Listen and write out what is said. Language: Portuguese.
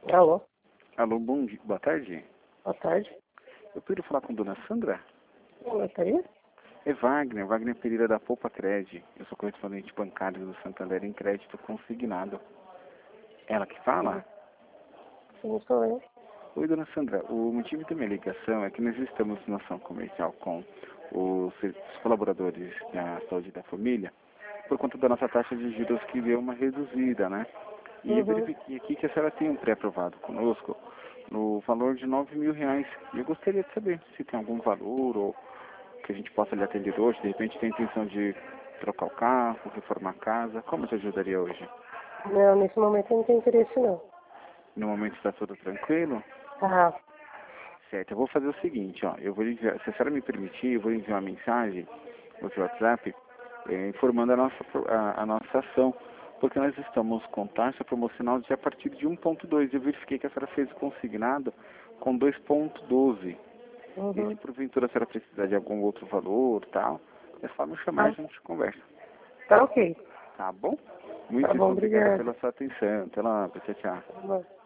Alô, Alô, bom dia, boa tarde. boa tarde. Eu queria falar com a dona Sandra. Quem gostaria? É Wagner Pereira da Poupa Cred. Eu sou correspondente bancário do Santander em crédito consignado. Ela que fala? Sim, sou eu. Oi, dona Sandra. O motivo da minha ligação é que nós estamos em ação comercial com os colaboradores da saúde da família por conta da nossa taxa de juros que deu uma reduzida, né? E eu Uhum. verifiquei aqui que a senhora tem um pré-aprovado conosco no valor de R$ 9.000. E eu gostaria de saber se tem algum valor ou que a gente possa lhe atender hoje. De repente tem a intenção de trocar o carro, reformar a casa. Como te ajudaria hoje? Não, nesse momento eu não tenho interesse não. No momento está tudo tranquilo? Ah, Certo, eu vou fazer o seguinte, ó. Eu vou enviar, se a senhora me permitir, eu vou enviar uma mensagem no seu WhatsApp informando a nossa ação. Porque nós estamos com taxa promocional de a partir de 1,2. Eu verifiquei que a senhora fez o consignado com 2,12. E se uhum. porventura a senhora precisar de algum outro valor tal, é só me chamar e a Ah, gente conversa. tá ok. Tá bom? Tá Muitíssimo bom, obrigado obrigado. pela sua atenção. Até lá, tchau, tchau. Tá bom.